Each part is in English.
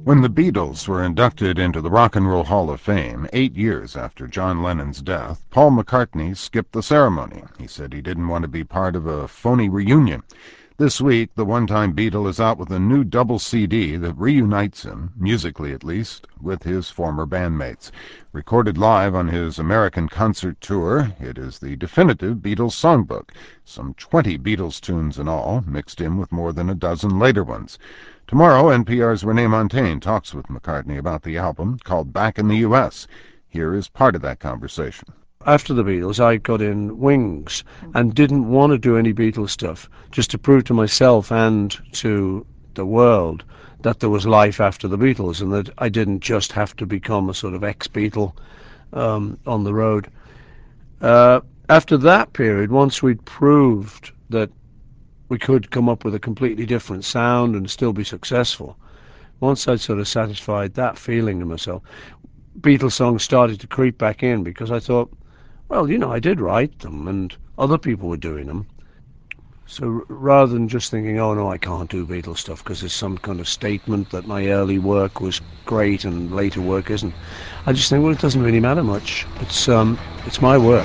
When the Beatles were inducted into the Rock and Roll Hall of Fame 8 years after John Lennon's death, Paul McCartney skipped the ceremony. He said he didn't want to be part of a phony reunion. This week, the one-time Beatle is out with a new double CD that reunites him, musically at least, with his former bandmates. Recorded live on his American concert tour, it is the definitive Beatles songbook. Some 20 Beatles tunes in all, mixed in with more than a dozen later ones. Tomorrow, NPR's Renee Montagne talks with McCartney about the album, called Back in the U.S. Here is part of that conversation. After the Beatles, I got in Wings and didn't want to do any Beatles stuff, just to prove to myself and to the world that there was life after the Beatles and that I didn't just have to become a sort of ex-Beatle on the road. After that period, once we'd proved that we could come up with a completely different sound and still be successful, once I'd sort of satisfied that feeling to myself, Beatles songs started to creep back in, because I thought, well, you know, I did write them and other people were doing them. So rather than just thinking, oh no, I can't do Beatles stuff because there's some kind of statement that my early work was great and later work isn't, I just think, well, it doesn't really matter much. It's my work.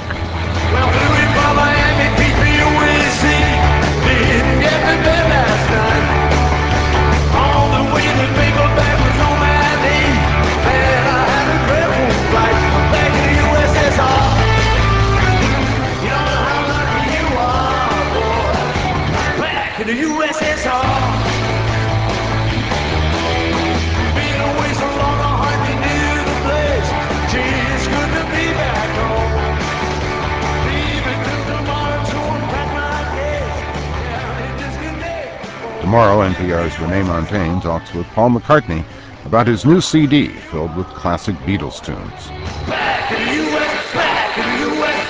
The USSR. Been away so long, I hardly knew the place. Gee, it's good to be back home. Leaving till tomorrow to unpack my case. Yeah, it's just a day. Tomorrow, NPR's Renee Montagne talks with Paul McCartney about his new CD filled with classic Beatles tunes. Back in the US, back in the US.